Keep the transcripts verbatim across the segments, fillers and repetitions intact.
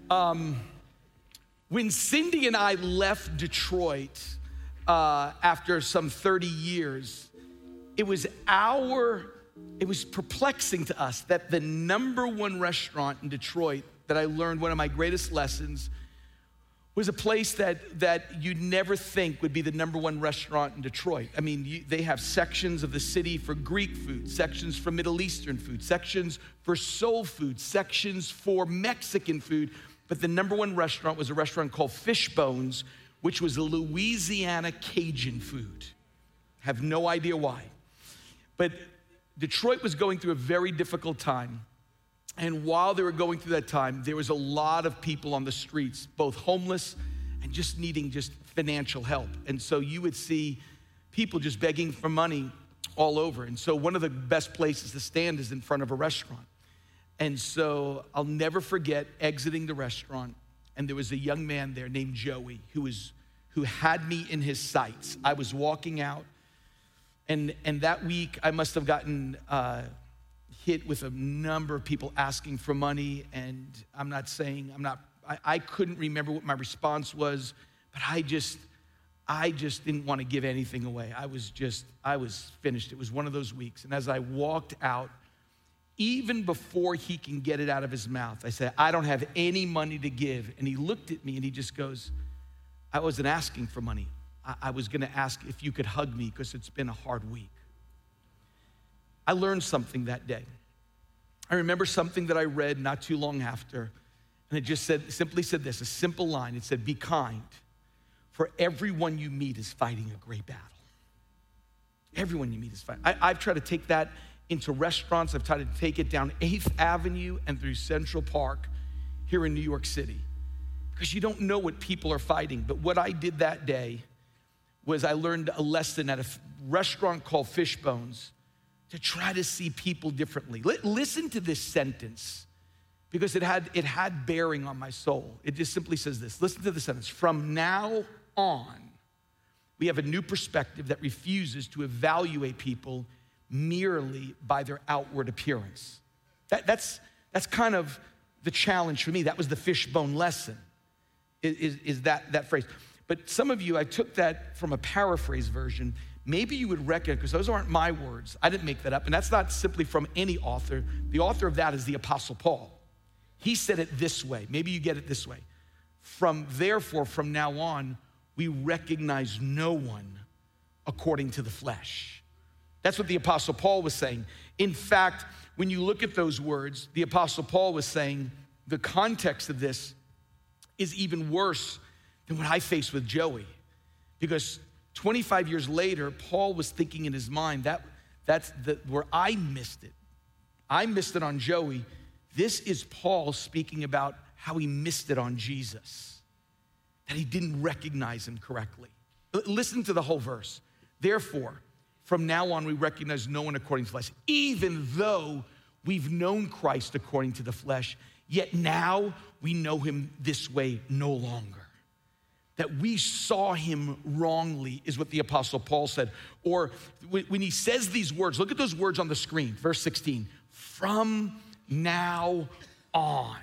Um, when Cindy and I left Detroit uh, after some thirty years, it was our, it was perplexing to us that the number one restaurant in Detroit that I learned one of my greatest lessons was a place that, that you'd never think would be the number one restaurant in Detroit. I mean, you, they have sections of the city for Greek food, sections for Middle Eastern food, sections for soul food, sections for Mexican food. But the number one restaurant was a restaurant called Fishbones, which was a Louisiana Cajun food. Have no idea why. But Detroit was going through a very difficult time. And while they were going through that time, there was a lot of people on the streets, both homeless and just needing just financial help. And so you would see people just begging for money all over. And so one of the best places to stand is in front of a restaurant. And so I'll never forget exiting the restaurant, and there was a young man there named Joey who was who had me in his sights. I was walking out, and and that week I must have gotten uh, hit with a number of people asking for money, and I'm not saying, I'm not, I, I couldn't remember what my response was, but I just, I just didn't want to give anything away. I was just, I was finished. It was one of those weeks. And as I walked out, even before he can get it out of his mouth, I said, I don't have any money to give. And he looked at me and he just goes, I wasn't asking for money. I, I was gonna ask if you could hug me because it's been a hard week. I learned something that day. I remember something that I read not too long after, and it just said, simply said this, a simple line. It said, be kind, for everyone you meet is fighting a great battle. Everyone you meet is fighting. I, I've tried to take that into restaurants. I've tried to take it down eighth Avenue and through Central Park here in New York City, because you don't know what people are fighting. But what I did that day was I learned a lesson at a restaurant called Fishbones to try to see people differently. L- listen to this sentence, because it had, it had bearing on my soul. It just simply says this. Listen to the sentence. From now on, we have a new perspective that refuses to evaluate people merely by their outward appearance. That, that's, that's kind of the challenge for me. That was the Fishbone lesson, is, is that, that phrase. But some of you, I took that from a paraphrase version. Maybe you would recognize, because those aren't my words. I didn't make that up. And that's not simply from any author. The author of that is the Apostle Paul. He said it this way. Maybe you get it this way. From therefore, from now on, we recognize no one according to the flesh. That's what the Apostle Paul was saying. In fact, when you look at those words, the Apostle Paul was saying the context of this is even worse than what I faced with Joey. Because twenty-five years later, Paul was thinking in his mind, that that's the, where I missed it. I missed it on Joey. This is Paul speaking about how he missed it on Jesus, that he didn't recognize him correctly. L- listen to the whole verse. Therefore, from now on, we recognize no one according to the flesh, even though we've known Christ according to the flesh, yet now we know him this way no longer. That we saw him wrongly is what the Apostle Paul said. Or when he says these words, look at those words on the screen, verse sixteen, from now on.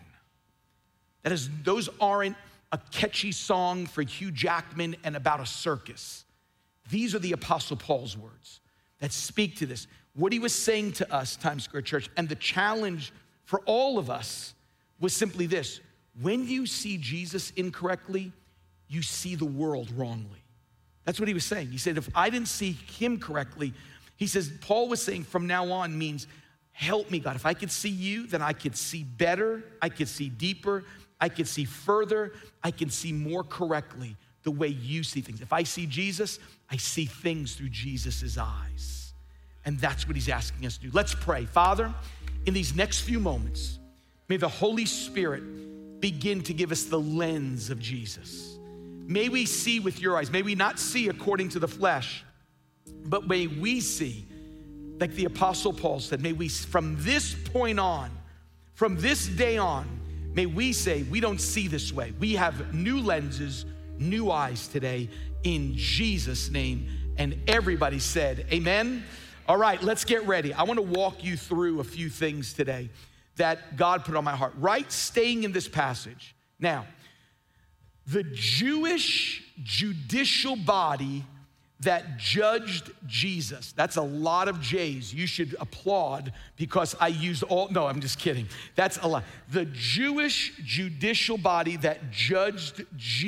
That is, those aren't a catchy song for Hugh Jackman and about a circus. These are the Apostle Paul's words that speak to this. What he was saying to us, Times Square Church, and the challenge for all of us was simply this. When you see Jesus incorrectly, you see the world wrongly. That's what he was saying. He said, if I didn't see him correctly, he says, Paul was saying from now on means, help me, God. If I could see you, then I could see better, I could see deeper, I could see further, I can see more correctly the way you see things. If I see Jesus, I see things through Jesus's eyes. And that's what he's asking us to do. Let's pray. Father, in these next few moments, may the Holy Spirit begin to give us the lens of Jesus. May we see with your eyes. May we not see according to the flesh, but may we see, like the Apostle Paul said, may we, from this point on, from this day on, may we say, we don't see this way. We have new lenses, new eyes today, in Jesus' name. And everybody said, amen. All right, let's get ready. I want to walk you through a few things today that God put on my heart. Right, staying in this passage, Now, the Jewish judicial body that judged Jesus. That's a lot of J's. You should applaud because I used all, no, I'm just kidding. That's a lot. The Jewish judicial body that judged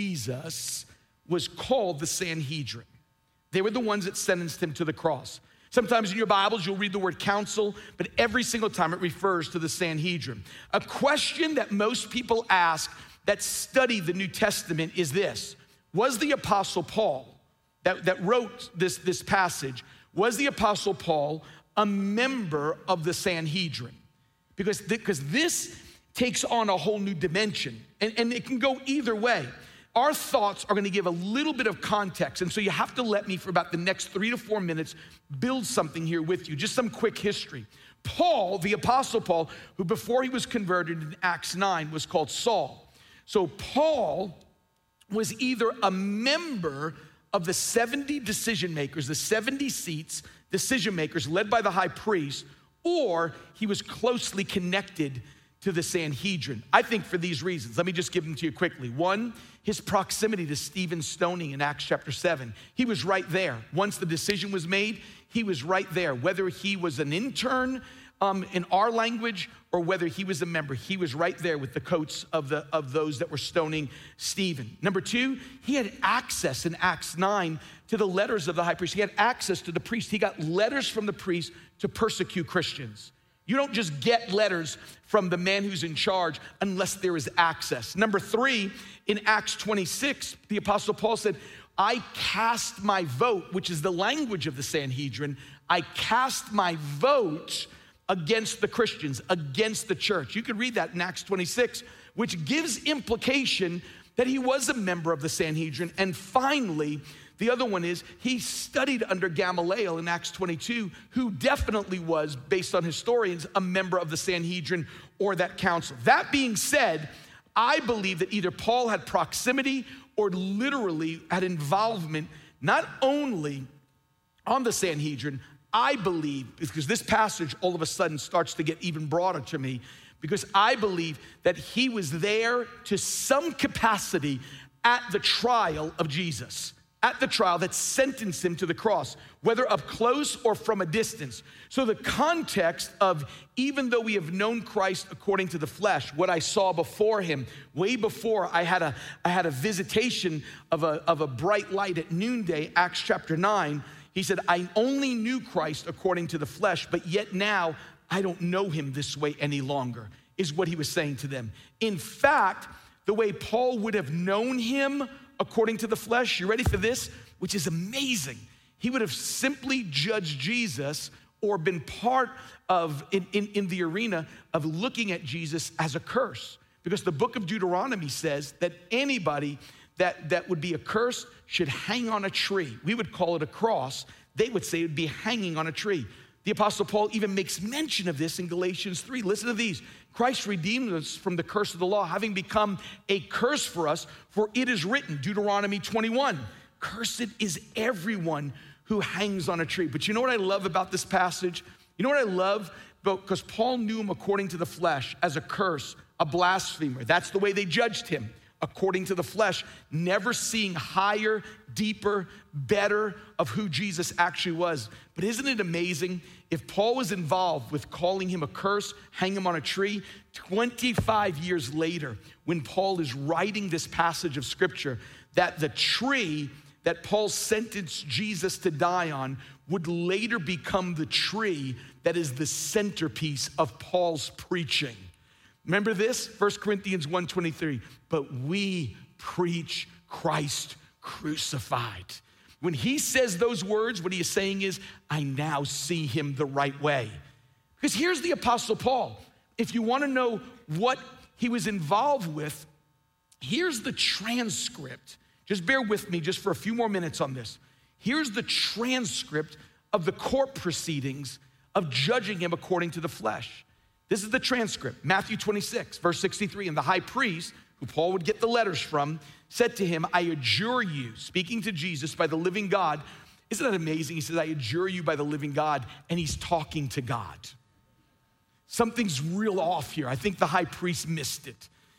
Jesus was called the Sanhedrin. They were the ones that sentenced him to the cross. Sometimes in your Bibles, you'll read the word council, but every single time it refers to the Sanhedrin. A question that most people ask that study the New Testament is this: was the Apostle Paul, That, that wrote this, this passage, was the Apostle Paul a member of the Sanhedrin? Because, because this takes on a whole new dimension, and, and it can go either way. Our thoughts are gonna give a little bit of context, and so you have to let me, for about the next three to four minutes, build something here with you, just some quick history. Paul, the Apostle Paul, who before he was converted in Acts nine was called Saul. So Paul was either a member of the seventy decision makers, the seventy seats, decision makers led by the high priest, or he was closely connected to the Sanhedrin. I think for these reasons. Let me just give them to you quickly. One, his proximity to Stephen's stoning in Acts chapter seven. He was right there. Once the decision was made, he was right there. Whether he was an intern um, in our language or whether he was a member, he was right there with the coats of, the, of those that were stoning Stephen. Number two, he had access in Acts nine to the letters of the high priest. He had access to the priest. He got letters from the priest to persecute Christians. You don't just get letters from the man who's in charge unless there is access. Number three, in Acts twenty-six, the Apostle Paul said, I cast my vote, which is the language of the Sanhedrin. I cast my vote against the Christians, against the church. You can read that in Acts twenty-six, which gives implication that he was a member of the Sanhedrin. And finally, the other one is he studied under Gamaliel in Acts twenty-two, who definitely was, based on historians, a member of the Sanhedrin or that council. That being said, I believe that either Paul had proximity or literally had involvement, not only on the Sanhedrin, I believe, because this passage all of a sudden starts to get even broader to me, because I believe that he was there to some capacity at the trial of Jesus, at the trial that sentenced him to the cross, whether up close or from a distance. So the context of, even though we have known Christ according to the flesh, what I saw before him, way before I had a, I had a visitation of a, of a bright light at noonday, Acts chapter nine, he said, I only knew Christ according to the flesh, but yet now I don't know him this way any longer, is what he was saying to them. In fact, the way Paul would have known him according to the flesh, you ready for this? Which is amazing. He would have simply judged Jesus or been part of, in, in, in the arena of looking at Jesus as a curse. Because the book of Deuteronomy says that anybody that, that would be accursed should hang on a tree. We would call it a cross. They would say it would be hanging on a tree. The Apostle Paul even makes mention of this in Galatians three. Listen to these. Christ redeemed us from the curse of the law, having become a curse for us, for it is written, Deuteronomy twenty-one, cursed is everyone who hangs on a tree. But you know what I love about this passage? You know what I love? Because Paul knew him according to the flesh as a curse, a blasphemer. That's the way they judged him, according to the flesh, never seeing higher, deeper, better of who Jesus actually was. But isn't it amazing? If Paul was involved with calling him a curse, hang him on a tree, twenty-five years later, when Paul is writing this passage of scripture, that the tree that Paul sentenced Jesus to die on would later become the tree that is the centerpiece of Paul's preaching. Remember this? First Corinthians one twenty-three, but we preach Christ crucified. When he says those words, what he is saying is, I now see him the right way. Because here's the Apostle Paul. If you want to know what he was involved with, here's the transcript. Just bear with me just for a few more minutes on this. Here's the transcript of the court proceedings of judging him according to the flesh. This is the transcript. Matthew twenty-six, verse sixty-three, and the high priest, who Paul would get the letters from, said to him, I adjure you, speaking to Jesus by the living God. Isn't that amazing? He says, I adjure you by the living God, and he's talking to God. Something's real off here. I think the high priest missed it.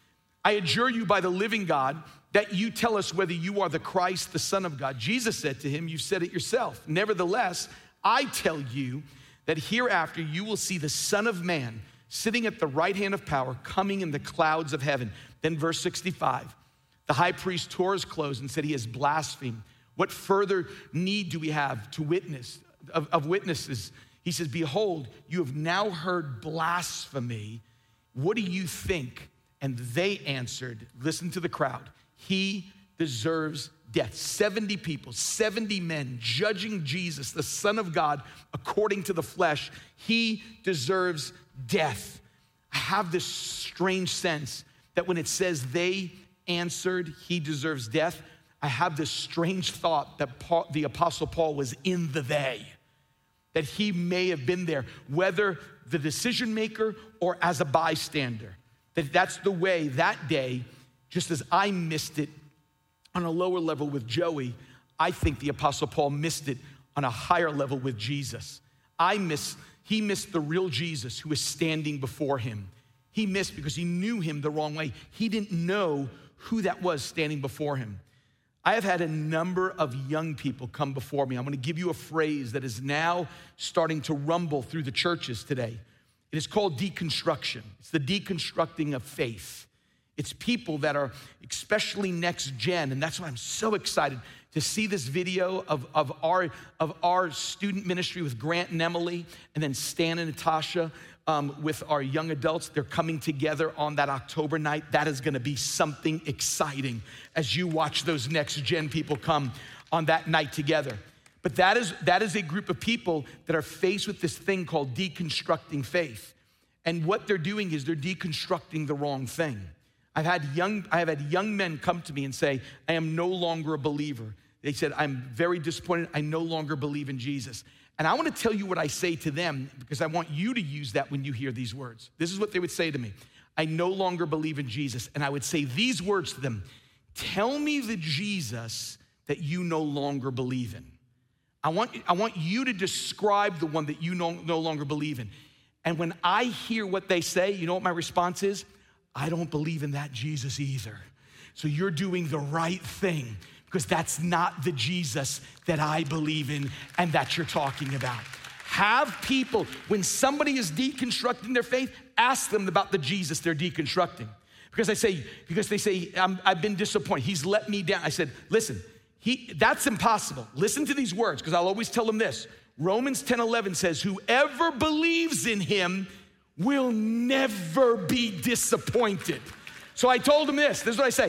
I adjure you by the living God that you tell us whether you are the Christ, the Son of God. Jesus said to him, you said it yourself. Nevertheless, I tell you that hereafter you will see the Son of Man sitting at the right hand of power, coming in the clouds of heaven. Then verse sixty-five, the high priest tore his clothes and said he has blasphemed. What further need do we have to witness, of, of witnesses? He says, behold, you have now heard blasphemy. What do you think? And they answered, listen to the crowd, he deserves death. seventy people, seventy men judging Jesus, the Son of God, according to the flesh. He deserves death. I have this strange sense that when it says they answered, he deserves death, I have this strange thought that Paul, the Apostle Paul was in the they, that he may have been there, whether the decision maker or as a bystander. That that's the way that day, just as I missed it on a lower level with Joey, I think the Apostle Paul missed it on a higher level with Jesus. I miss, he missed the real Jesus who was standing before him. He missed because he knew him the wrong way. He didn't know who that was standing before him. I have had a number of young people come before me. I'm gonna give you a phrase that is now starting to rumble through the churches today. It is called deconstruction. It's the deconstructing of faith. It's people that are especially next gen, and that's why I'm so excited to see this video of, of, our, of our student ministry with Grant and Emily, and then Stan and Natasha um, with our young adults. They're coming together on that October night. That is gonna be something exciting as you watch those next gen people come on that night together. But that is, that is a group of people that are faced with this thing called deconstructing faith. And what they're doing is they're deconstructing the wrong thing. I've had young, I have had young men come to me and say, I am no longer a believer. They said, I'm very disappointed. I no longer believe in Jesus. And I want to tell you what I say to them because I want you to use that when you hear these words. This is what they would say to me. I no longer believe in Jesus. And I would say these words to them. Tell me the Jesus that you no longer believe in. I want, I want you to describe the one that you no, no longer believe in. And when I hear what they say, you know what my response is? I don't believe in that Jesus either. So you're doing the right thing because that's not the Jesus that I believe in and that you're talking about. Have people, when somebody is deconstructing their faith, ask them about the Jesus they're deconstructing. Because I say, because they say, I'm, I've been disappointed. He's let me down. I said, listen, he, that's impossible. Listen to these words, because I'll always tell them this. Romans ten eleven says, whoever believes in him will never be disappointed. So I told him this, this is what I say.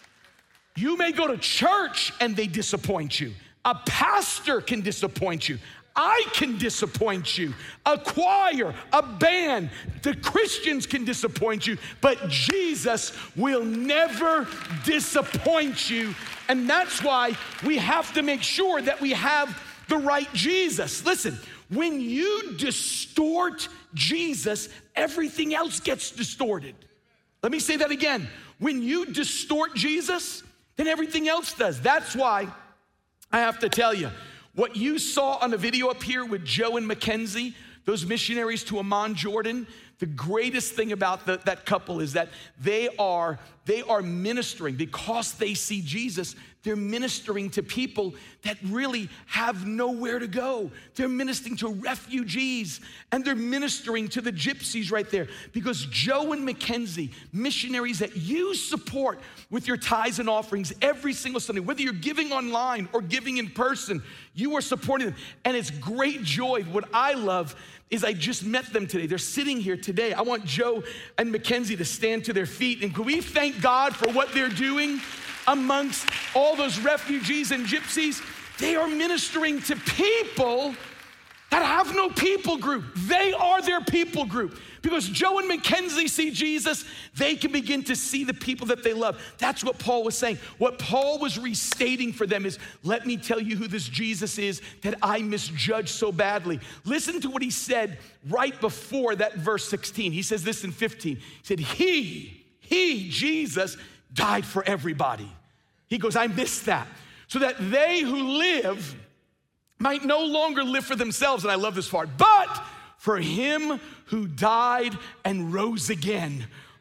You may go to church and they disappoint you. A pastor can disappoint you. I can disappoint you. A choir, a band, the Christians can disappoint you, but Jesus will never disappoint you. And that's why we have to make sure that we have the right Jesus. Listen, when you distort Jesus, everything else gets distorted. Let me say that again. When you distort Jesus, then everything else does. That's why I have to tell you, what you saw on the video up here with Joe and Mackenzie, those missionaries to Amman, Jordan, the greatest thing about the, that couple is that they are, they are ministering because they see Jesus. They're ministering to people that really have nowhere to go. They're ministering to refugees and they're ministering to the gypsies right there because Joe and Mackenzie, missionaries that you support with your tithes and offerings every single Sunday, whether you're giving online or giving in person, you are supporting them. And it's great joy. What I love is I just met them today. They're sitting here today. I want Joe and Mackenzie to stand to their feet. And can we thank God for what they're doing amongst all those refugees and gypsies? They are ministering to people that have no people group. They are their people group. Because Joe and Mackenzie see Jesus, they can begin to see the people that they love. That's what Paul was saying. What Paul was restating for them is, let me tell you who this Jesus is that I misjudged so badly. Listen to what he said right before that verse sixteen. He says this in fifteen. He said, he, he, Jesus, died for everybody. He goes, I missed that. So that they who live might no longer live for themselves, and I love this part, but for him who died and rose again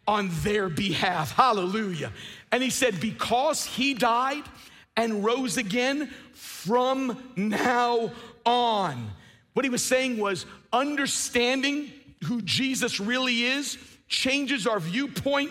on their behalf. Hallelujah. And he said, because he died and rose again, from now on. What he was saying was understanding who Jesus really is changes our viewpoint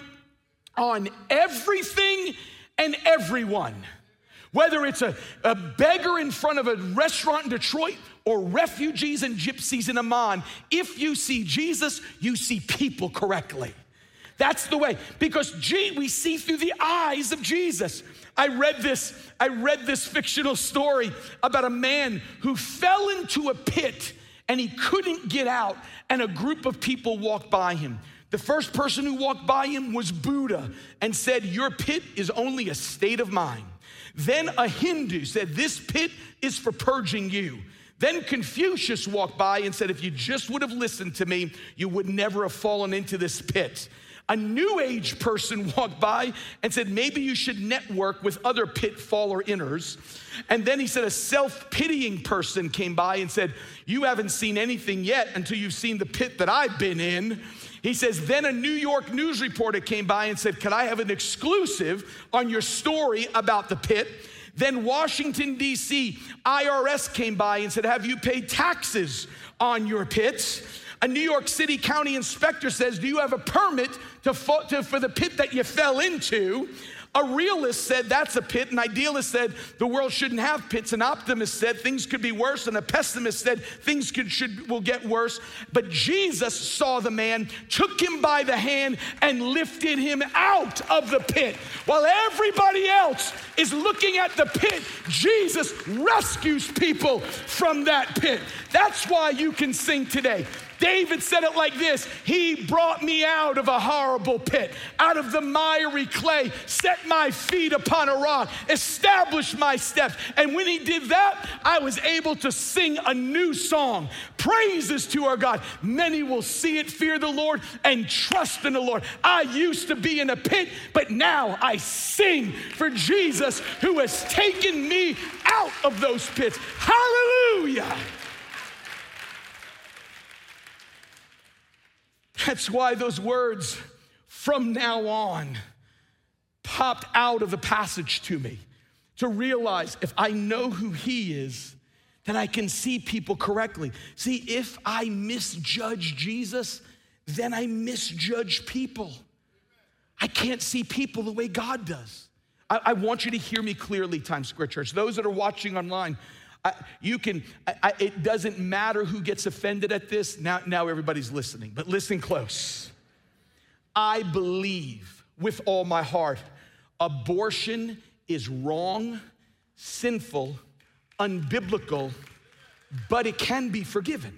on everything and everyone. Whether it's a, a beggar in front of a restaurant in Detroit or refugees and gypsies in Amman, if you see Jesus, you see people correctly. That's the way, because G, we see through the eyes of Jesus. I read this, I read this fictional story about a man who fell into a pit and he couldn't get out, and a group of people walked by him. The first person who walked by him was Buddha and said, your pit is only a state of mind. Then a Hindu said, this pit is for purging you. Then Confucius walked by and said, if you just would have listened to me, you would never have fallen into this pit. A New Age person walked by and said, maybe you should network with other pitfaller inners. And then he said, a self-pitying person came by and said, you haven't seen anything yet until you've seen the pit that I've been in. He says, then a New York news reporter came by and said, could I have an exclusive on your story about the pit? Then Washington, D C I R S came by and said, have you paid taxes on your pits? A New York City County inspector says, do you have a permit to, to, for the pit that you fell into? A realist said, that's a pit. An idealist said, the world shouldn't have pits. An optimist said, things could be worse. And a pessimist said, things could, should, will get worse. But Jesus saw the man, took him by the hand, and lifted him out of the pit. While everybody else is looking at the pit, Jesus rescues people from that pit. That's why you can sing today. David said it like this: he brought me out of a horrible pit, out of the miry clay, set my feet upon a rock, established my steps. And when he did that, I was able to sing a new song. Praises to our God. Many will see it, fear the Lord, and trust in the Lord. I used to be in a pit, but now I sing for Jesus who has taken me out of those pits. Hallelujah. That's why those words, from now on, popped out of the passage to me, to realize if I know who he is, then I can see people correctly. See, if I misjudge Jesus, then I misjudge people. I can't see people the way God does. I, I want you to hear me clearly, Times Square Church. Those that are watching online, I, you can, I, I, it doesn't matter who gets offended at this. Now, now everybody's listening, but listen close. I believe with all my heart, abortion is wrong, sinful, unbiblical, but it can be forgiven.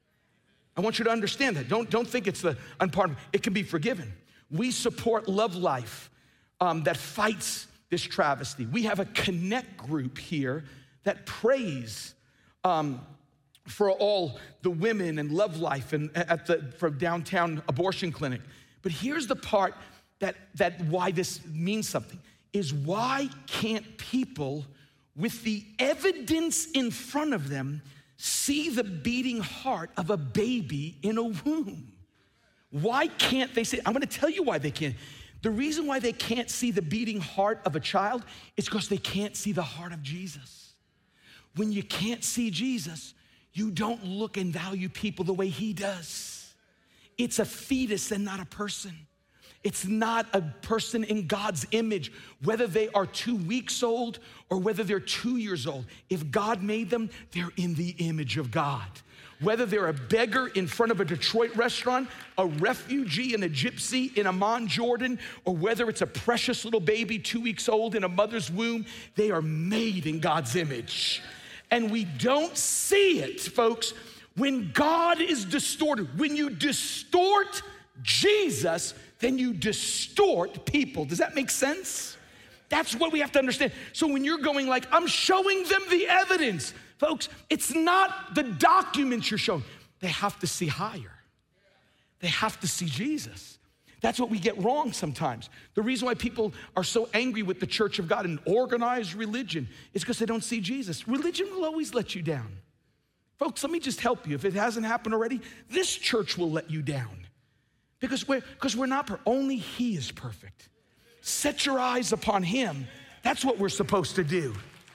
I want you to understand that. Don't, don't think it's the unpardonable. It can be forgiven. We support Love Life um, that fights this travesty. We have a connect group here that prays um, for all the women and Love Life and at the from downtown abortion clinic. But here's the part that that why this means something is why can't people with the evidence in front of them see the beating heart of a baby in a womb? Why can't they see? I'm going to tell you why they can't. The reason why they can't see the beating heart of a child is because they can't see the heart of Jesus. When you can't see Jesus, you don't look and value people the way he does. It's a fetus and not a person. It's not a person in God's image, whether they are two weeks old or whether they're two years old. If God made them, they're in the image of God. Whether they're a beggar in front of a Detroit restaurant, a refugee and a gypsy in Amman, Jordan, or whether it's a precious little baby two weeks old in a mother's womb, they are made in God's image. And we don't see it, folks, when God is distorted. When you distort Jesus, then you distort people. Does that make sense? That's what we have to understand. So when you're going like, I'm showing them the evidence, folks, it's not the documents you're showing. They have to see higher. They have to see Jesus. That's what we get wrong sometimes. The reason why people are so angry with the church of God and organized religion is because they don't see Jesus. Religion will always let you down. Folks, let me just help you. If it hasn't happened already, this church will let you down. Because we're, because we're not perfect. Only he is perfect. Set your eyes upon him. That's what we're supposed to do.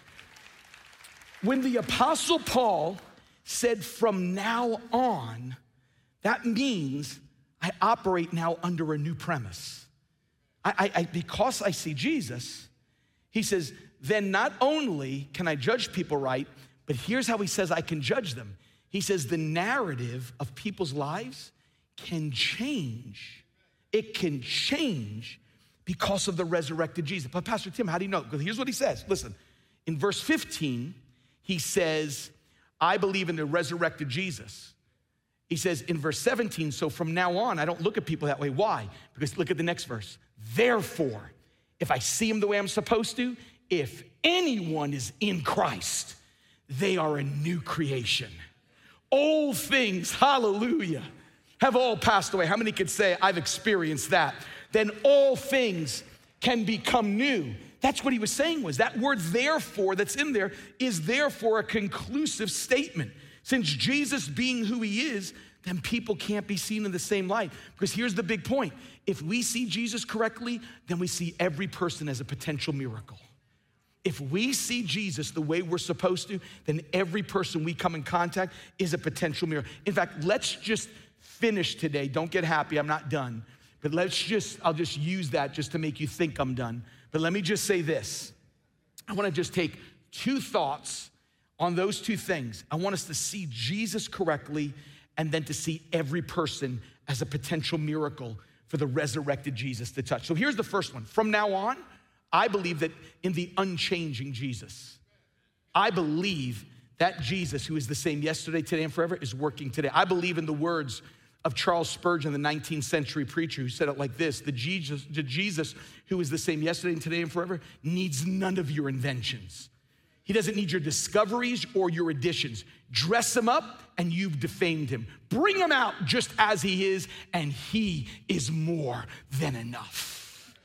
When the Apostle Paul said, from now on, that means I operate now under a new premise. I, I, I, because I see Jesus, he says, then not only can I judge people right, but here's how he says I can judge them. He says the narrative of people's lives can change. It can change because of the resurrected Jesus. But Pastor Tim, how do you know? Because here's what he says. Listen, in verse fifteen, he says, I believe in the resurrected Jesus. He says in verse seventeen, so from now on, I don't look at people that way. Why? Because look at the next verse. Therefore, if I see him the way I'm supposed to, if anyone is in Christ, they are a new creation. Old things, hallelujah, have all passed away. How many could say, I've experienced that? Then all things can become new. That's what he was saying was that word therefore that's in there is therefore a conclusive statement. Since Jesus being who he is, then people can't be seen in the same light. Because here's the big point. If we see Jesus correctly, then we see every person as a potential miracle. If we see Jesus the way we're supposed to, then every person we come in contact is a potential miracle. In fact, let's just finish today. Don't get happy, I'm not done. But let's just, I'll just use that just to make you think I'm done. But let me just say this. I wanna just take two thoughts on those two things. I want us to see Jesus correctly and then to see every person as a potential miracle for the resurrected Jesus to touch. So here's the first one. From now on, I believe that in the unchanging Jesus, I believe that Jesus who is the same yesterday, today, and forever is working today. I believe in the words of Charles Spurgeon, the nineteenth century preacher, who said it like this: the Jesus, the Jesus who is the same yesterday and today and forever needs none of your inventions. He doesn't need your discoveries or your additions. Dress him up and you've defamed him. Bring him out just as he is, and he is more than enough.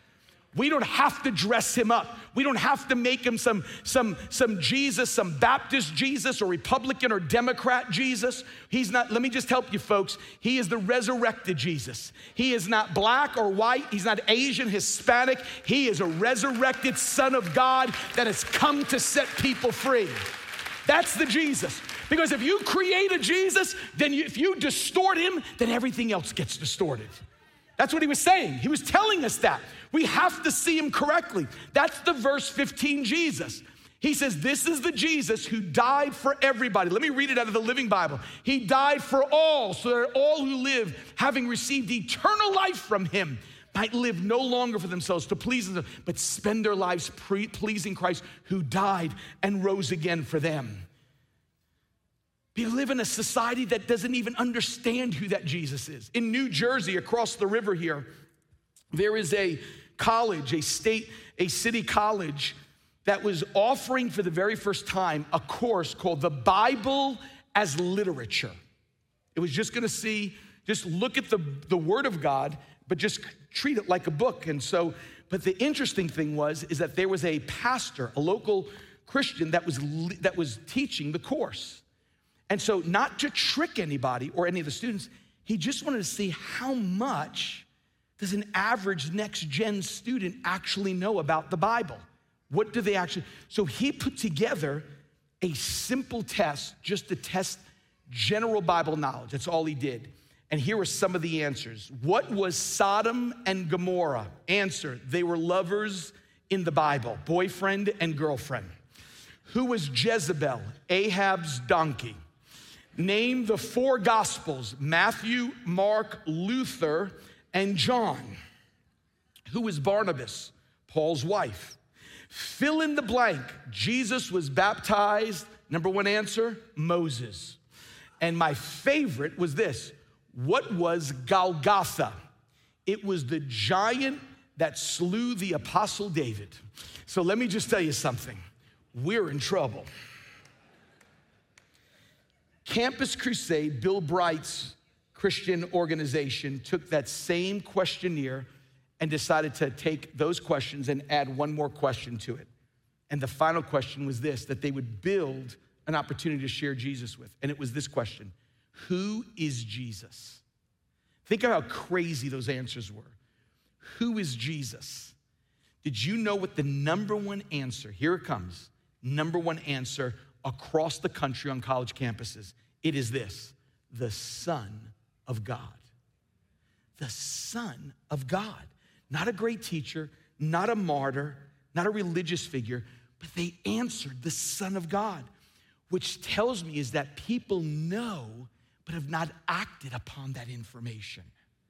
We don't have to dress him up. We don't have to make him some, some, some Jesus, some Baptist Jesus or Republican or Democrat Jesus. He's not, let me just help you folks. He is the resurrected Jesus. He is not black or white. He's not Asian, Hispanic. He is a resurrected Son of God that has come to set people free. That's the Jesus. Because if you create a Jesus, then you, if you distort him, then everything else gets distorted. That's what he was saying. He was telling us that. We have to see him correctly. That's the verse fifteen Jesus. He says, this is the Jesus who died for everybody. Let me read it out of the Living Bible. He died for all, so that all who live, having received eternal life from him, might live no longer for themselves to please themselves, but spend their lives pre- pleasing Christ who died and rose again for them. We live in a society that doesn't even understand who that Jesus is. In New Jersey, across the river here, there is a college, a state, a city college that was offering for the very first time a course called the Bible as Literature. It was just gonna see, just look at the, the Word of God, but just treat it like a book. And so, but the interesting thing was, is that there was a pastor, a local Christian that was, that was teaching the course. And so not to trick anybody or any of the students, he just wanted to see how much does an average next gen student actually know about the Bible? What do they actually, so he put together a simple test just to test general Bible knowledge. That's all he did. And here are some of the answers. What was Sodom and Gomorrah? Answer, they were lovers in the Bible, boyfriend and girlfriend. Who was Jezebel? Ahab's donkey. Name the four Gospels, Matthew, Mark, Luther, and John. Who was Barnabas? Paul's wife. Fill in the blank. Jesus was baptized. Number one answer, Moses. And my favorite was this. What was Golgotha? It was the giant that slew the apostle David. So let me just tell you something. We're in trouble. Campus Crusade, Bill Bright's Christian organization, took that same questionnaire and decided to take those questions and add one more question to it. And the final question was this, that they would build an opportunity to share Jesus with. And it was this question: who is Jesus? Think of how crazy those answers were. Who is Jesus? Did you know what the number one answer, here it comes, number one answer across the country on college campuses? It is this: the Son of God. The Son of God. Not a great teacher, not a martyr, not a religious figure, but they answered the Son of God, which tells me is that people know but have not acted upon that information.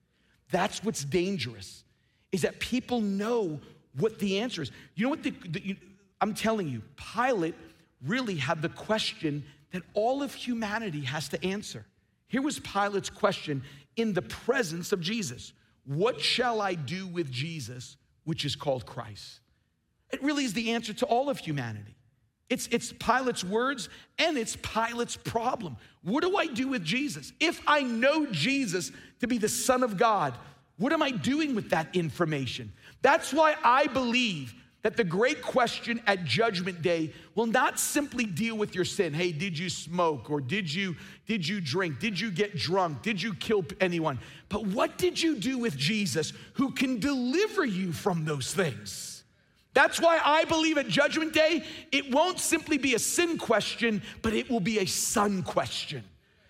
That's what's dangerous, is that people know what the answer is. You know what the, the you, I'm telling you, Pilate really had the question that all of humanity has to answer. Here was Pilate's question in the presence of Jesus. What shall I do with Jesus, which is called Christ? It really is the answer to all of humanity. It's, it's Pilate's words and it's Pilate's problem. What do I do with Jesus? If I know Jesus to be the Son of God, what am I doing with that information? That's why I believe that the great question at Judgment Day will not simply deal with your sin. Hey, did you smoke? Or did you, did you drink? Did you get drunk? Did you kill anyone? But what did you do with Jesus who can deliver you from those things? That's why I believe at Judgment Day, it won't simply be a sin question, but it will be a son question.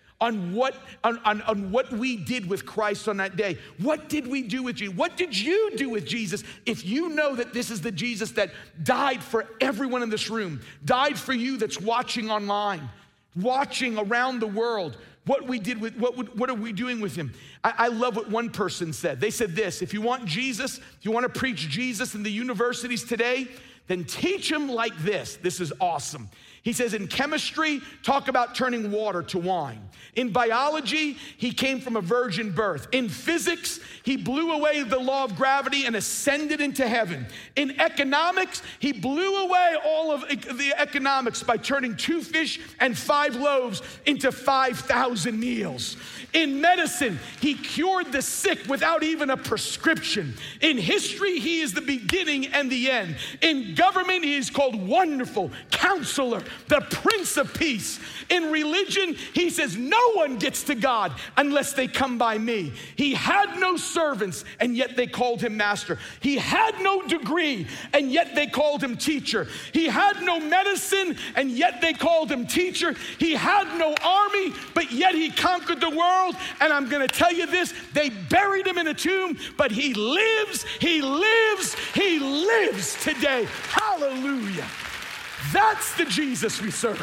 On what, on, on, on what we did with Christ on that day. What did we do with you? What did you do with Jesus? If you know that this is the Jesus that died for everyone in this room, died for you that's watching online, watching around the world, what we did with, what, what are we doing with him? I, I love what one person said. They said this: if you want Jesus, if you want to preach Jesus in the universities today, then teach them like this. This is awesome. He says in chemistry, talk about turning water to wine. In biology, he came from a virgin birth. In physics, he blew away the law of gravity and ascended into heaven. In economics, he blew away all of the economics by turning two fish and five loaves into five thousand meals. In medicine, he cured the sick without even a prescription. In history, he is the beginning and the end. In government, he is called Wonderful Counselor, the Prince of Peace. In religion, he says, no one gets to God unless they come by me. He had no servants, and yet they called him master. He had no degree, and yet they called him teacher. He had no medicine, and yet they called him teacher. He had no army, but yet he conquered the world. And I'm going to tell you this, they buried him in a tomb, but he lives, he lives, he lives today. Hallelujah. That's the Jesus we serve.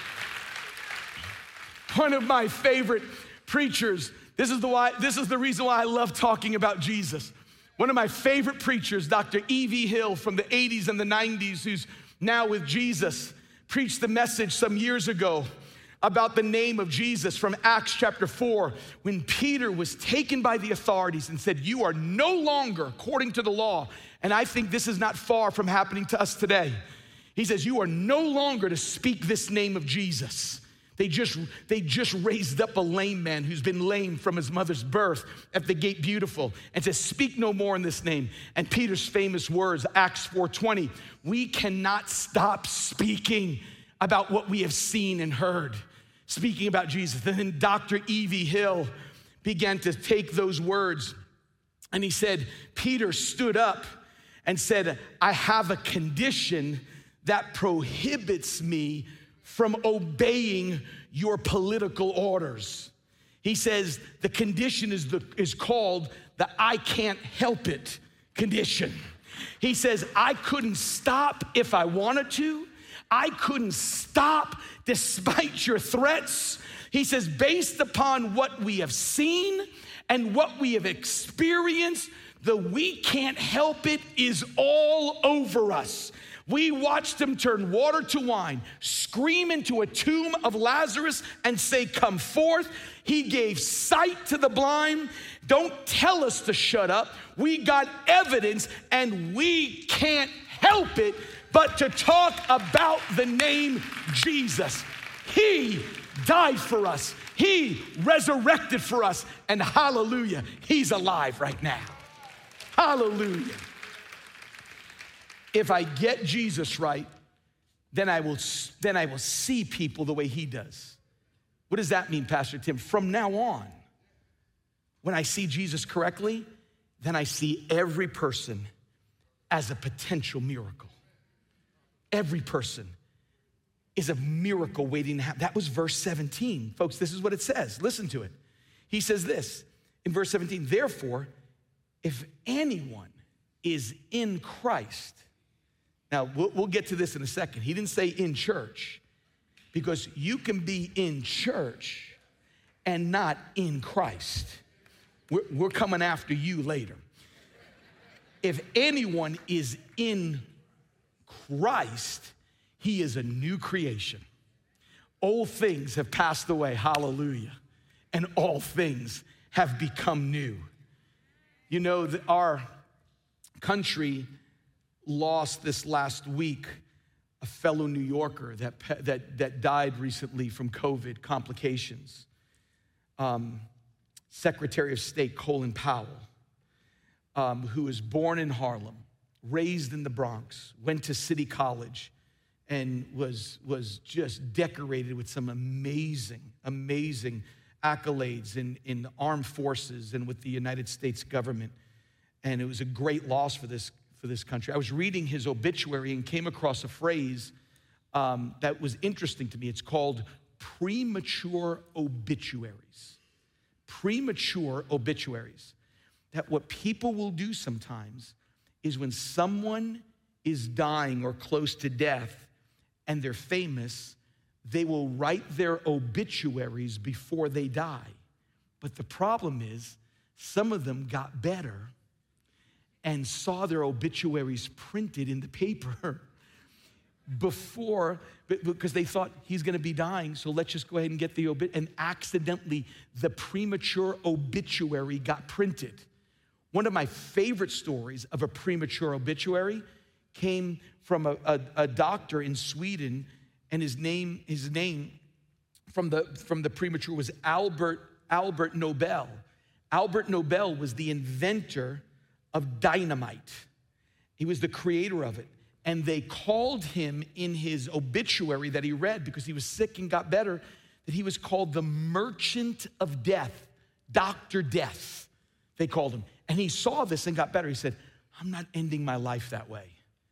One of my favorite preachers, this is the why, this is the reason why I love talking about Jesus. One of my favorite preachers, Doctor E V Hill from the eighties and the nineties, who's now with Jesus, preached the message some years ago about the name of Jesus from Acts chapter four, when Peter was taken by the authorities and said, you are no longer according to the law. And I think this is not far from happening to us today. He says, you are no longer to speak this name of Jesus. They just, they just raised up a lame man who's been lame from his mother's birth at the Gate Beautiful and says, speak no more in this name. And Peter's famous words, Acts four twenty, we cannot stop speaking about what we have seen and heard. Speaking about Jesus. And then Doctor E V Hill began to take those words and he said, Peter stood up and said, I have a condition that prohibits me from obeying your political orders. He says the condition is, the, is called the I can't help it condition. He says, I couldn't stop if I wanted to. I couldn't stop despite your threats. He says, based upon what we have seen and what we have experienced, the we can't help it is all over us. We watched him turn water to wine, scream into a tomb of Lazarus and say, come forth. He gave sight to the blind. Don't tell us to shut up. We got evidence and we can't help it but to talk about the name Jesus. He died for us. He resurrected for us. And hallelujah, he's alive right now. Hallelujah. If I get Jesus right, then I will, then I will see people the way he does. What does that mean, Pastor Tim? From now on, when I see Jesus correctly, then I see every person as a potential miracle. Every person is a miracle waiting to happen. That was verse seventeen. Folks, this is what it says. Listen to it. He says this in verse seventeen, therefore, if anyone is in Christ. Now, we'll, we'll get to this in a second. He didn't say in church, because you can be in church and not in Christ. We're, we're coming after you later. If anyone is in Christ, he is a new creation. Old things have passed away, hallelujah, and all things have become new. You know, that our country lost this last week a fellow New Yorker that, that, that died recently from COVID complications. Um, Secretary of State Colin Powell, um, who was born in Harlem, raised in the Bronx, went to City College, and was, was just decorated with some amazing, amazing accolades in, in the armed forces and with the United States government. And it was a great loss for this, for this country. I was reading his obituary and came across a phrase um, that was interesting to me. It's called premature obituaries. Premature obituaries. That what people will do sometimes is when someone is dying or close to death and they're famous, they will write their obituaries before they die. But the problem is, some of them got better and saw their obituaries printed in the paper before, because they thought he's gonna be dying, so let's just go ahead and get the obit, and accidentally the premature obituary got printed. One of my favorite stories of a premature obituary came from a, a, a doctor in Sweden, and his name, his name from the, from the premature was Albert, Albert Nobel. Albert Nobel was the inventor of dynamite. He was the creator of it. And they called him in his obituary that he read, because he was sick and got better, that he was called the merchant of death, Doctor Death, they called him. And he saw this and got better. He said, I'm not ending my life that way.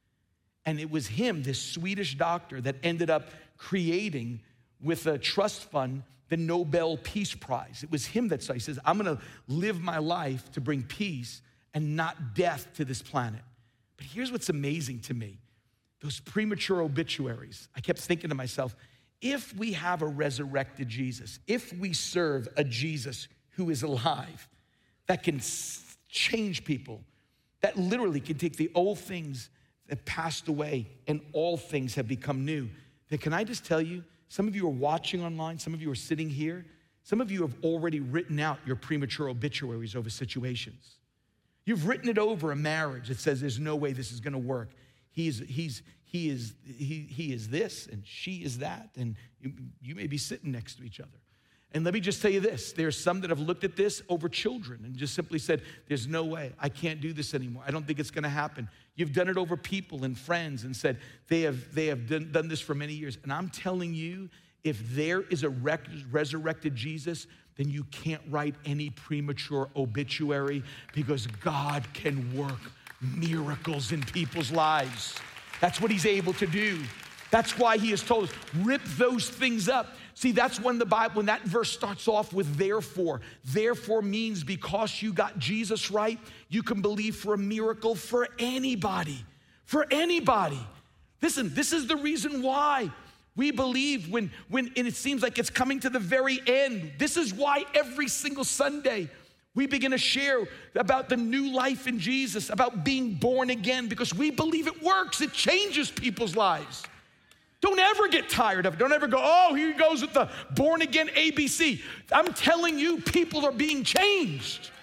And it was him, this Swedish doctor, that ended up creating with a trust fund the Nobel Peace Prize. It was him that said, he says, I'm gonna live my life to bring peace and not death to this planet. But here's what's amazing to me. Those premature obituaries, I kept thinking to myself, if we have a resurrected Jesus, if we serve a Jesus who is alive, that can change people, that literally can take the old things that passed away and all things have become new, then can I just tell you, some of you are watching online, some of you are sitting here, some of you have already written out your premature obituaries over situations. You've written it over a marriage that says there's no way this is gonna work. He's, he's, he, is, he, he is this and she is that, and you, you may be sitting next to each other. And let me just tell you this, there's some that have looked at this over children and just simply said, there's no way, I can't do this anymore. I don't think it's gonna happen. You've done it over people and friends and said, they have, they have done, done this for many years. And I'm telling you, if there is a rec- resurrected Jesus, then you can't write any premature obituary, because God can work miracles in people's lives. That's what he's able to do. That's why he has told us, rip those things up. See, that's when the Bible, when that verse starts off with therefore. Therefore means because you got Jesus right, you can believe for a miracle for anybody, for anybody. Listen, this is the reason why we believe when, when and it seems like it's coming to the very end. This is why every single Sunday we begin to share about the new life in Jesus, about being born again, because we believe it works. It changes people's lives. Don't ever get tired of it. Don't ever go, oh, here he goes with the born again A B C. I'm telling you, people are being changed.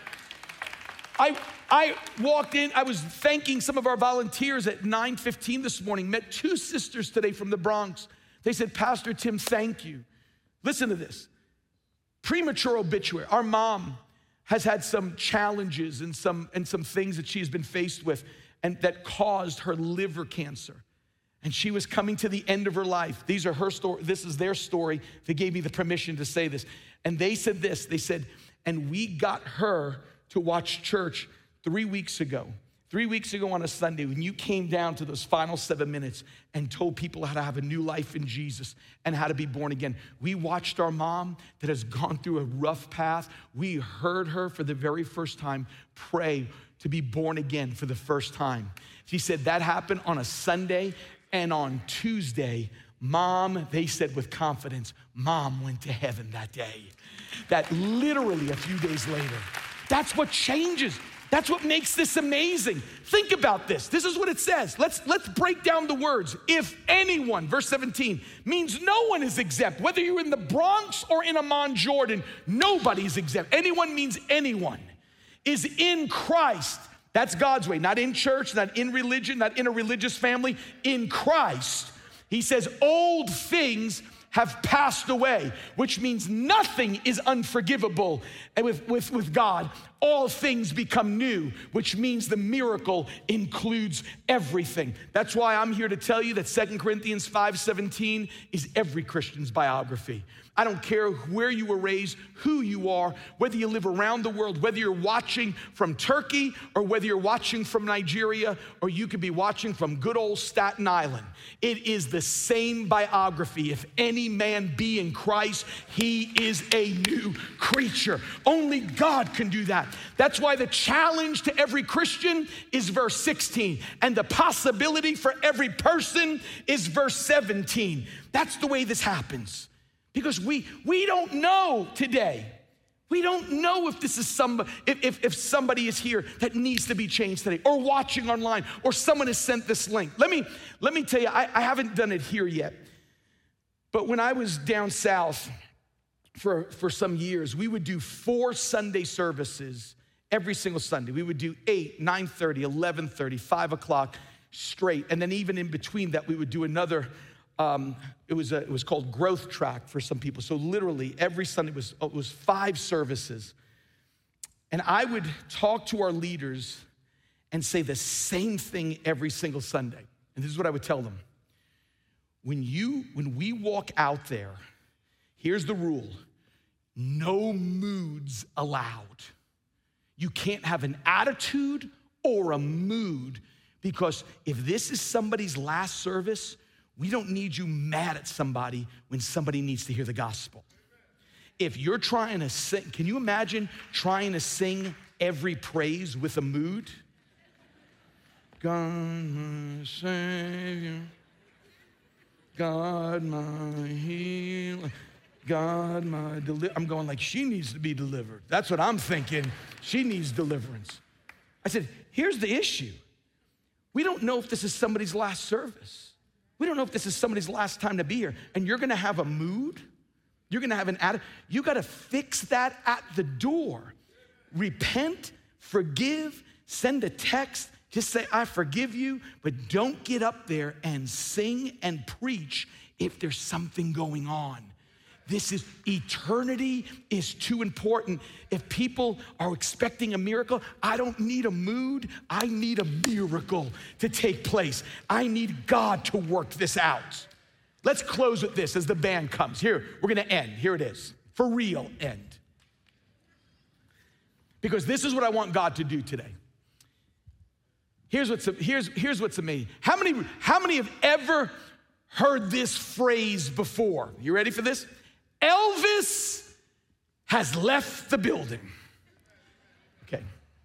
I, I walked in, I was thanking some of our volunteers at nine fifteen this morning, met two sisters today from the Bronx. They said, Pastor Tim, thank you. Listen to this. Premature obituary. Our mom has had some challenges and some, and some things that she has been faced with, and that caused her liver cancer. And she was coming to the end of her life. These are her story. This is their story. They gave me the permission to say this. And they said this, they said, and we got her to watch church three weeks ago. Three weeks ago on a Sunday, when you came down to those final seven minutes and told people how to have a new life in Jesus and how to be born again. We watched our mom that has gone through a rough path. We heard her for the very first time pray to be born again for the first time. She said that happened on a Sunday, and on Tuesday, Mom, they said with confidence, Mom went to heaven that day. That literally a few days later. That's what changes. That's what makes this amazing. Think about this. This is what it says. Let's, let's break down the words. If anyone, verse seventeen, means no one is exempt. Whether you're in the Bronx or in Amman, Jordan, nobody's exempt. Anyone means anyone is in Christ. That's God's way. Not in church, not in religion, not in a religious family. In Christ. He says, old things have passed away, which means nothing is unforgivable. And with, with, with God, all things become new, which means the miracle includes everything. That's why I'm here to tell you that Second Corinthians five seventeen is every Christian's biography. I don't care where you were raised, who you are, whether you live around the world, whether you're watching from Turkey or whether you're watching from Nigeria, or you could be watching from good old Staten Island. It is the same biography. If any man be in Christ, he is a new creature. Only God can do that. That's why the challenge to every Christian is verse sixteen, and the possibility for every person is verse seventeen. That's the way this happens. Because we, we don't know today. We don't know if this is somebody, if, if, if somebody is here that needs to be changed today, or watching online, or someone has sent this link. Let me, let me tell you, I, I haven't done it here yet. But when I was down south for, for some years, we would do four Sunday services every single Sunday. We would do eight, nine thirty, eleven thirty, five o'clock straight. And then even in between that, we would do another Um, it was a, it was called Growth Track for some people. So literally every Sunday was, it was five services. And I would talk to our leaders and say the same thing every single Sunday. And this is what I would tell them. When you, when we walk out there, here's the rule. No moods allowed. You can't have an attitude or a mood, because if this is somebody's last service, we don't need you mad at somebody when somebody needs to hear the gospel. If you're trying to sing, can you imagine trying to sing every praise with a mood? God, my Savior, God, my healer, God, my deliverer. I'm going like, she needs to be delivered. That's what I'm thinking. She needs deliverance. I said, here's the issue. We don't know if this is somebody's last service. We don't know if this is somebody's last time to be here. And you're gonna have a mood. You're gonna have an attitude. You gotta fix that at the door. Repent, forgive, send a text. Just say, I forgive you, but don't get up there and sing and preach if there's something going on. This is, eternity is too important. If people are expecting a miracle, I don't need a mood. I need a miracle to take place. I need God to work this out. Let's close with this as the band comes. Here, we're gonna end. Here it is. For real, end. Because this is what I want God to do today. Here's what's, here's, here's what's amazing. How many, how many have ever heard this phrase before? You ready for this? Elvis has left the building. Okay.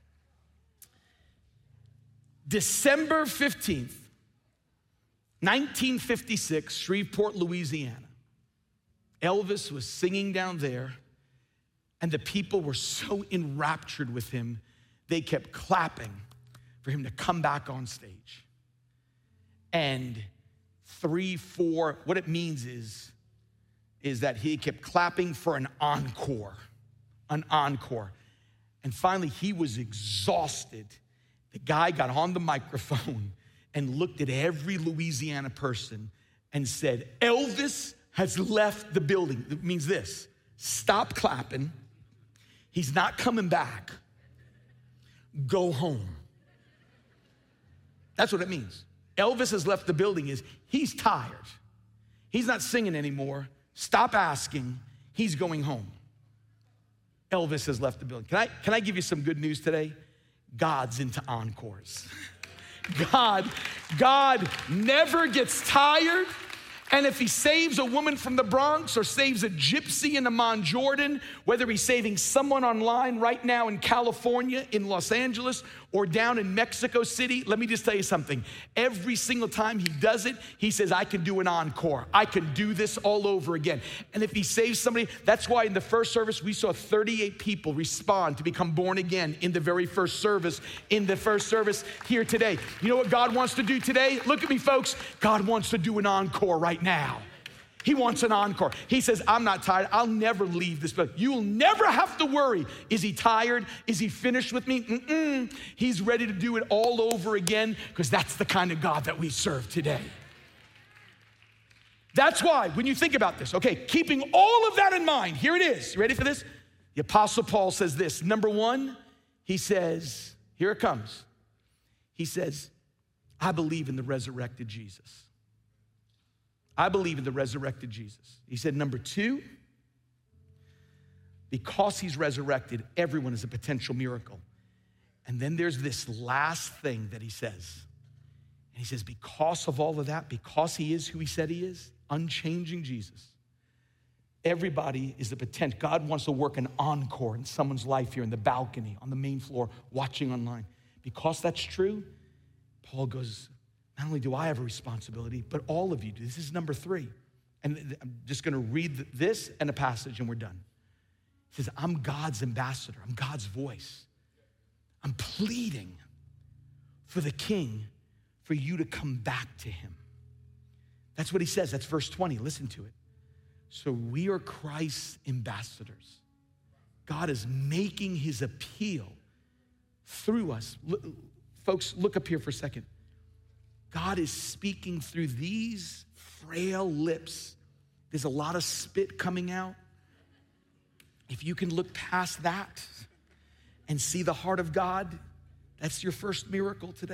December fifteenth, nineteen fifty-six, Shreveport, Louisiana. Elvis was singing down there, and the people were so enraptured with him, they kept clapping for him to come back on stage. And three, four, what it means is, is that he kept clapping for an encore, an encore. And finally, he was exhausted. The guy got on the microphone and looked at every Louisiana person and said, Elvis has left the building. It means this, stop clapping. He's not coming back. Go home. That's what it means. Elvis has left the building is he's tired. He's not singing anymore. Stop asking. He's going home. Elvis has left the building. Can I, can I give you some good news today? God's into encores. God, God never gets tired. And if he saves a woman from the Bronx or saves a gypsy in Amman, Jordan, whether he's saving someone online right now in California, in Los Angeles, or down in Mexico City, let me just tell you something. Every single time he does it, he says, I can do an encore. I can do this all over again. And if he saves somebody, that's why in the first service, we saw thirty-eight people respond to become born again in the very first service, in the first service here today. You know what God wants to do today? Look at me, folks. God wants to do an encore right now. He wants an encore. He says, I'm not tired. I'll never leave this place. You'll never have to worry. Is he tired? Is he finished with me? Mm-mm. He's ready to do it all over again because that's the kind of God that we serve today. That's why when you think about this, okay, keeping all of that in mind, here it is. You ready for this? The Apostle Paul says this. Number one, he says, here it comes. He says, I believe in the resurrected Jesus. I believe in the resurrected Jesus. He said, number two, because he's resurrected, everyone is a potential miracle. And then there's this last thing that he says. And he says, because of all of that, because he is who he said he is, unchanging Jesus, everybody is the potential. God wants to work an encore in someone's life here in the balcony, on the main floor, watching online. Because that's true, Paul goes, not only do I have a responsibility, but all of you do. This is number three. And I'm just gonna read this and a passage and we're done. He says, I'm God's ambassador. I'm God's voice. I'm pleading for the king for you to come back to him. That's what he says. That's verse twenty. Listen to it. So we are Christ's ambassadors. God is making his appeal through us. Look, folks, look up here for a second. God is speaking through these frail lips. There's a lot of spit coming out. If you can look past that and see the heart of God, that's your first miracle today.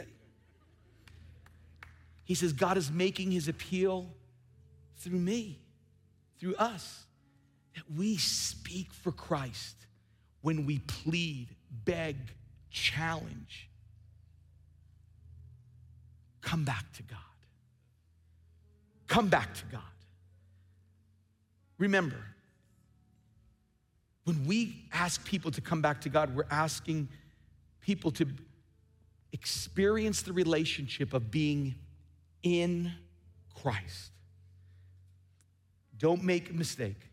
He says, God is making his appeal through me, through us, that we speak for Christ when we plead, beg, challenge. Come back to God. Come back to God. Remember, when we ask people to come back to God, we're asking people to experience the relationship of being in Christ. Don't make a mistake.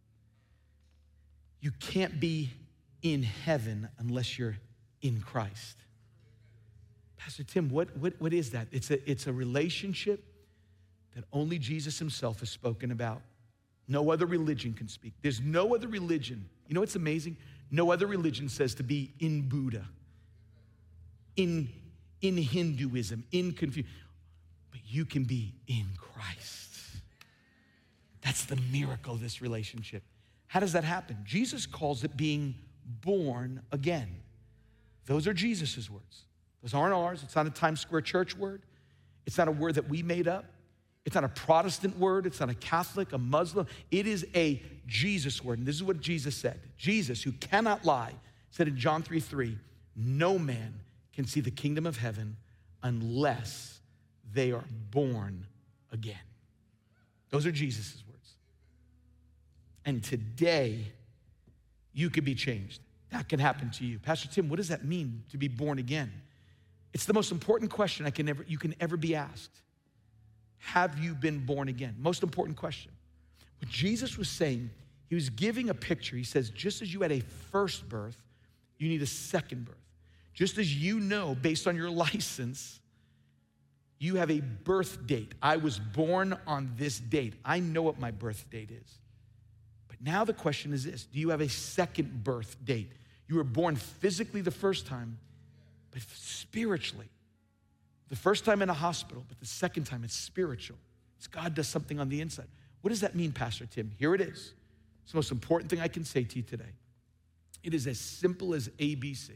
You can't be in heaven unless you're in Christ. Pastor Tim, what, what, what is that? It's a, it's a relationship that only Jesus himself has spoken about. No other religion can speak. There's no other religion. You know what's amazing? No other religion says to be in Buddha, in, in Hinduism, in Confucius. But you can be in Christ. That's the miracle of this relationship. How does that happen? Jesus calls it being born again. Those are Jesus's words. Those aren't ours. It's not a Times Square church word. It's not a word that we made up. It's not a Protestant word. It's not a Catholic, a Muslim. It is a Jesus word. And this is what Jesus said. Jesus, who cannot lie, said in John three three, no man can see the kingdom of heaven unless they are born again. Those are Jesus's words. And today, you could be changed. That can happen to you. Pastor Tim, what does that mean to be born again? It's the most important question I can ever, you can ever be asked. Have you been born again? Most important question. What Jesus was saying, he was giving a picture. He says, just as you had a first birth, you need a second birth. Just as you know, based on your license, you have a birth date. I was born on this date. I know what my birth date is. But now the question is this, do you have a second birth date? You were born physically the first time, but spiritually. The first time in a hospital, but the second time it's spiritual. It's God does something on the inside. What does that mean, Pastor Tim? Here it is. It's the most important thing I can say to you today. It is as simple as A B C.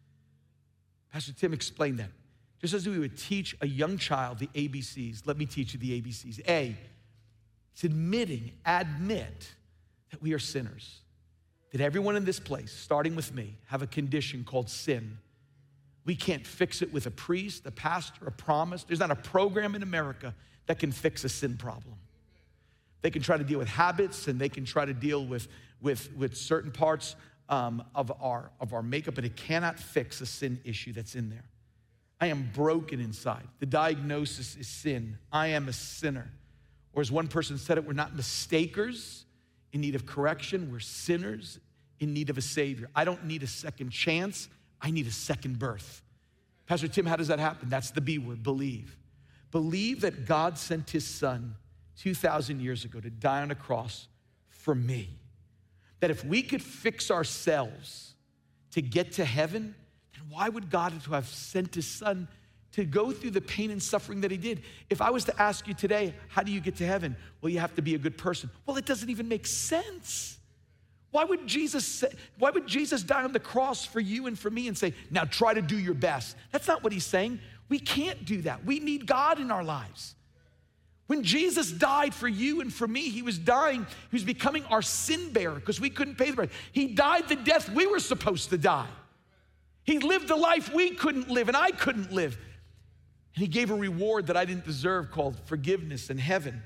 Pastor Tim explained that. Just as we would teach a young child the A B Cs, let me teach you the A B Cs. A, it's admitting, admit that we are sinners. that everyone in this place, starting with me, have a condition called sin. We can't fix it with a priest, a pastor, a promise. There's not a program in America that can fix a sin problem. They can try to deal with habits, and they can try to deal with, with, with certain parts um, of, our, of our makeup, but it cannot fix a sin issue that's in there. I am broken inside. The diagnosis is sin. I am a sinner. Or as one person said it, we're not mistakers in need of correction. We're sinners in need of a Savior. I don't need a second chance. I need a second birth. Pastor Tim, how does that happen? That's the B word, believe. Believe that God sent his son two thousand years ago to die on a cross for me. That if we could fix ourselves to get to heaven, then why would God have sent his son to go through the pain and suffering that he did? If I was to ask you today, how do you get to heaven? Well, you have to be a good person. Well, it doesn't even make sense. Why would Jesus say, why would Jesus die on the cross for you and for me and say, now try to do your best? That's not what he's saying. We can't do that. We need God in our lives. When Jesus died for you and for me, he was dying, he was becoming our sin bearer because we couldn't pay the price. He died the death we were supposed to die. He lived the life we couldn't live and I couldn't live. And he gave a reward that I didn't deserve called forgiveness in heaven.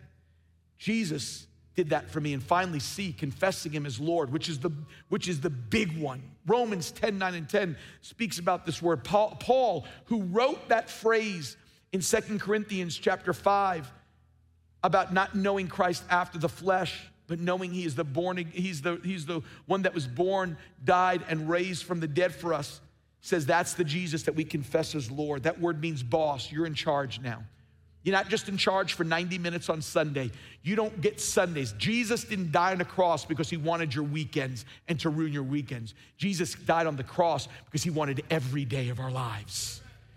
Jesus did that for me. And finally, C, confessing him as Lord, which is the, which is the big one. Romans ten, nine, and ten speaks about this word. Paul, Paul, who wrote that phrase in Second Corinthians chapter five, about not knowing Christ after the flesh, but knowing he is the born, he's the, he's the one that was born, died, and raised from the dead for us, says that's the Jesus that we confess as Lord. That word means boss. You're in charge now. You're not just in charge for ninety minutes on Sunday. You don't get Sundays. Jesus didn't die on the cross because he wanted your weekends and to ruin your weekends. Jesus died on the cross because he wanted every day of our lives.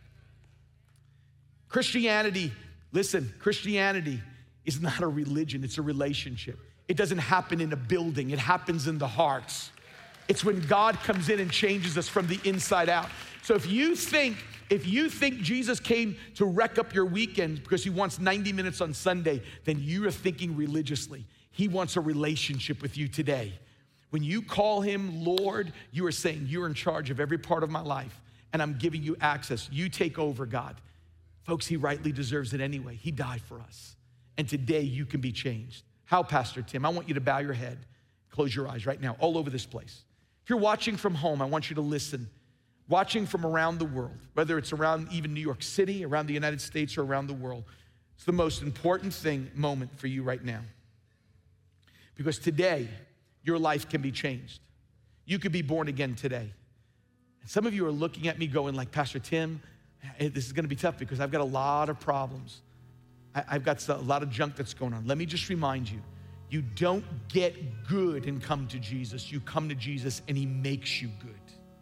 Christianity, listen, Christianity is not a religion, it's a relationship. It doesn't happen in a building, it happens in the hearts. It's when God comes in and changes us from the inside out. So if you think, if you think Jesus came to wreck up your weekend because he wants ninety minutes on Sunday, then you are thinking religiously. He wants a relationship with you today. When you call him Lord, you are saying, you're in charge of every part of my life, and I'm giving you access. You take over, God. Folks, he rightly deserves it anyway. He died for us. And today you can be changed. How, Pastor Tim? I want you to bow your head, close your eyes right now, all over this place. If you're watching from home, I want you to listen. Watching from around the world, whether it's around even New York City, around the United States, or around the world, it's the most important thing, moment for you right now. Because today, your life can be changed. You could be born again today. And some of you are looking at me going like, Pastor Tim, this is gonna be tough because I've got a lot of problems. I've got a lot of junk that's going on. Let me just remind you, you don't get good and come to Jesus. You come to Jesus and he makes you good.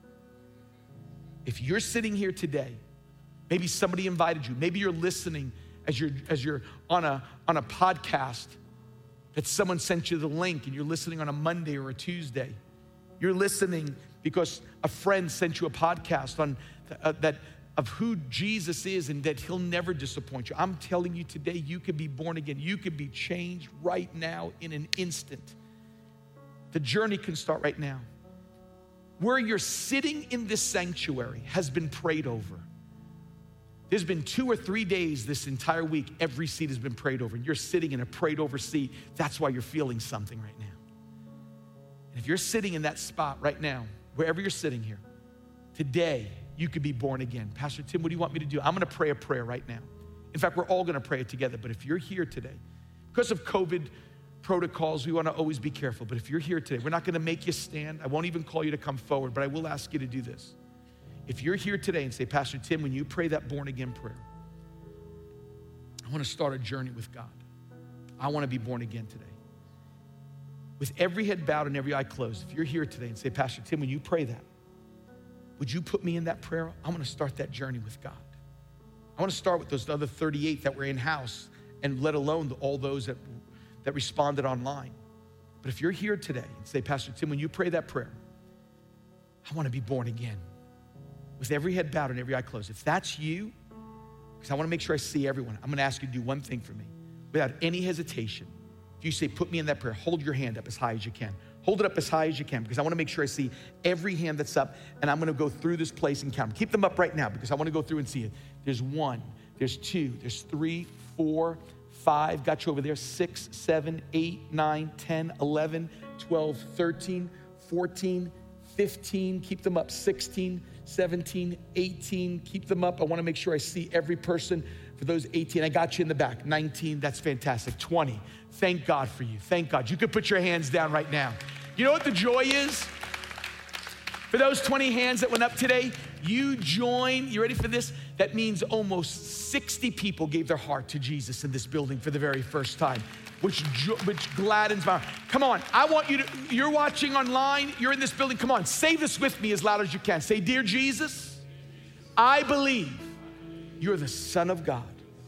If you're sitting here today, maybe somebody invited you, maybe you're listening as you're, as you're on, a, on a podcast that someone sent you the link and you're listening on a Monday or a Tuesday. You're listening because a friend sent you a podcast on uh, that of who Jesus is and that he'll never disappoint you. I'm telling you today, you could be born again. You could be changed right now in an instant. The journey can start right now. Where you're sitting in this sanctuary has been prayed over. There's been two or three days this entire week, every seat has been prayed over. And you're sitting in a prayed over seat. That's why you're feeling something right now. And if you're sitting in that spot right now, wherever you're sitting here, today, you could be born again. Pastor Tim, what do you want me to do? I'm gonna pray a prayer right now. In fact, we're all gonna pray it together. But if you're here today, because of COVID protocols, we wanna always be careful. But if you're here today, we're not gonna make you stand. I won't even call you to come forward, but I will ask you to do this. If you're here today and say, Pastor Tim, when you pray that born again prayer, I wanna start a journey with God. I wanna be born again today. With every head bowed and every eye closed, if you're here today and say, Pastor Tim, when you pray that, would you put me in that prayer? I want to start that journey with God. I want to start with those other thirty-eight that were in-house, and let alone the, all those that, that responded online. But if you're here today and say, Pastor Tim, when you pray that prayer, I want to be born again. With every head bowed and every eye closed. If that's you, because I want to make sure I see everyone, I'm going to ask you to do one thing for me. Without any hesitation, if you say, put me in that prayer, hold your hand up as high as you can. Hold it up as high as you can because I wanna make sure I see every hand that's up, and I'm gonna go through this place and count them. Keep them up right now because I wanna go through and see it. There's one, there's two, there's three, four, five, got you over there, six, seven, eight, nine, ten, eleven, twelve, thirteen, fourteen, fifteen, keep them up, sixteen, seventeen, eighteen, keep them up. I wanna make sure I see every person. For those eighteen, I got you in the back. nineteen, that's fantastic. twenty, thank God for you, thank God. You could put your hands down right now. You know what the joy is? For those twenty hands that went up today, you join, you ready for this? That means almost sixty people gave their heart to Jesus in this building for the very first time, which, which gladdens my heart. Come on, I want you to, you're watching online, you're in this building, come on, say this with me as loud as you can. Say, dear Jesus, I believe you're the Son of God.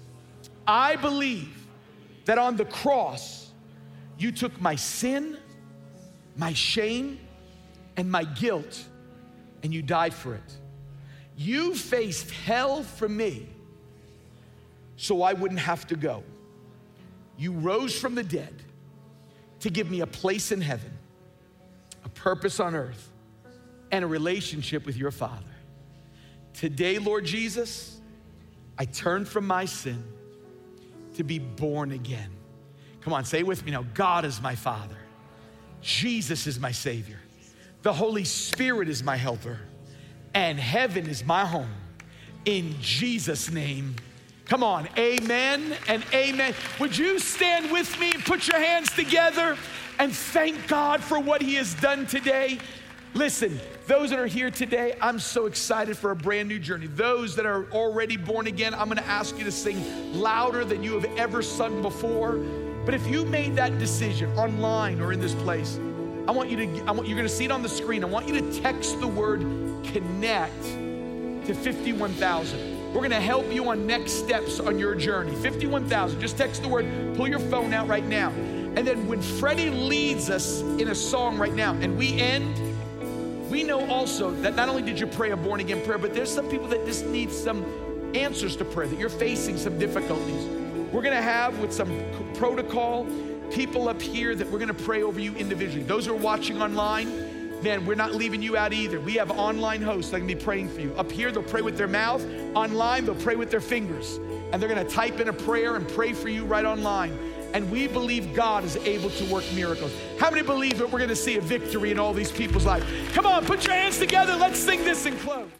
I believe that on the cross, you took my sin, my shame, and my guilt, and you died for it. You faced hell for me so I wouldn't have to go. You rose from the dead to give me a place in heaven, a purpose on earth, and a relationship with your Father. Today, Lord Jesus, I turn from my sin to be born again. Come on, say it with me now. God is my Father. Jesus is my Savior. The Holy Spirit is my helper. And heaven is my home. In Jesus' name. Come on, amen and amen. Would you stand with me and put your hands together and thank God for what He has done today? Listen, those that are here today, I'm so excited for a brand new journey. Those that are already born again, I'm gonna ask you to sing louder than you have ever sung before. But if you made that decision online or in this place, I want you to, I want, you're gonna see it on the screen. I want you to text the word connect to fifty-one thousand. We're gonna help you on next steps on your journey. fifty-one thousand, just text the word, pull your phone out right now. And then when Freddie leads us in a song right now and we end, we know also that not only did you pray a born again prayer, but there's some people that just need some answers to prayer, that you're facing some difficulties. We're gonna have with some protocol, people up here that we're gonna pray over you individually. Those who are watching online, man, we're not leaving you out either. We have online hosts that can be praying for you. Up here, they'll pray with their mouth. Online, they'll pray with their fingers. And they're gonna type in a prayer and pray for you right online. And we believe God is able to work miracles. How many believe that we're gonna see a victory in all these people's lives? Come on, put your hands together. Let's sing this and close.